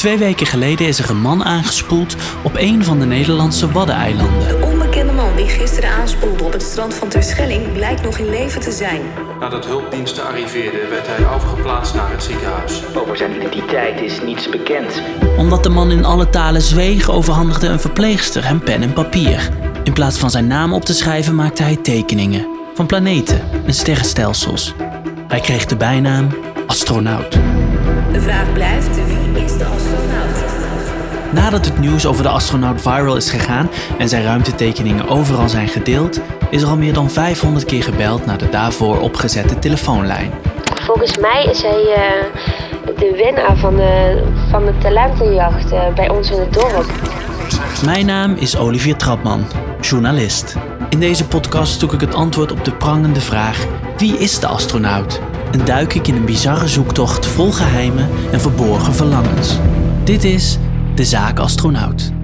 2 weken geleden is er een man aangespoeld op een van de Nederlandse Waddeneilanden. De onbekende man die gisteren aanspoelde op het strand van Terschelling blijkt nog in leven te zijn. Nadat hulpdiensten arriveerden werd hij overgeplaatst naar het ziekenhuis. Over zijn identiteit is niets bekend. Omdat de man in alle talen zweeg, overhandigde een verpleegster hem pen en papier. In plaats van zijn naam op te schrijven maakte hij tekeningen van planeten en sterrenstelsels. Hij kreeg de bijnaam astronaut. De vraag blijft, wie is de astronaut? Nadat het nieuws over de astronaut viral is gegaan en zijn ruimtetekeningen overal zijn gedeeld, is er al meer dan 500 keer gebeld naar de daarvoor opgezette telefoonlijn. Volgens mij is hij de winnaar van de talentenjacht bij ons in het dorp. Mijn naam is Olivier Trapman, journalist. In deze podcast zoek ik het antwoord op de prangende vraag: wie is de astronaut? En duik ik in een bizarre zoektocht vol geheimen en verborgen verlangens. Dit is De Zaak Astronaut.